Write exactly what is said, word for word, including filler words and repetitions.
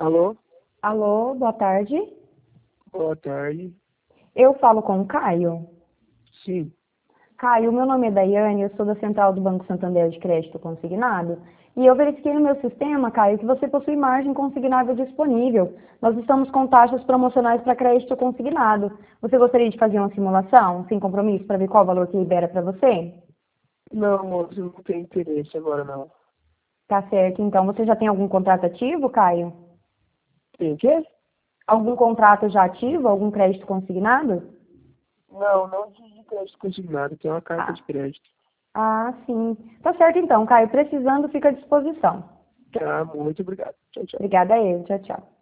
Alô? Alô, boa tarde. Boa tarde. Eu falo com o Caio. Sim. Caio, meu nome é Daiane, eu sou da Central do Banco Santander de Crédito Consignado. E eu verifiquei no meu sistema, Caio, que você possui margem consignável disponível. Nós estamos com taxas promocionais para crédito consignado. Você gostaria de fazer uma simulação, sem compromisso, para ver qual valor que libera para você? Não, moço, eu não tenho interesse agora, não. Tá certo, então. Você já tem algum contrato ativo, Caio? Tem o quê? Algum contrato já ativo, algum crédito consignado? Não, não de crédito consignado, tem uma carta Ah, de crédito. ah, sim. Tá certo, então, Caio. Precisando, fica à disposição. Tá, muito obrigado. Tchau, tchau. Obrigada a ele. Tchau, tchau.